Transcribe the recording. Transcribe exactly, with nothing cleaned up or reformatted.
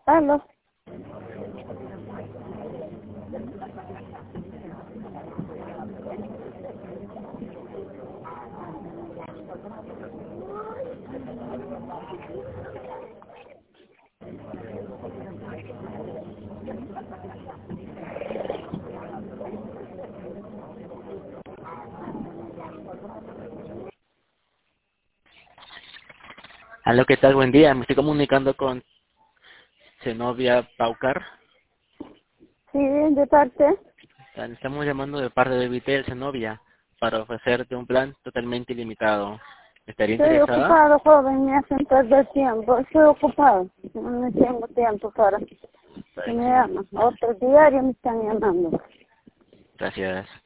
Aló. Aló, ¿qué tal? Buen día. Me estoy comunicando con Zenobia Paucar. Sí, de parte. Le estamos llamando de parte de Vitel Zenobia para ofrecerte un plan totalmente ilimitado. ¿Estaría Estoy interesada? ocupado, joven, me hacen perder tiempo. Estoy ocupado. No tengo tiempo para que me Sí. llaman. Otro diario me están llamando. Gracias.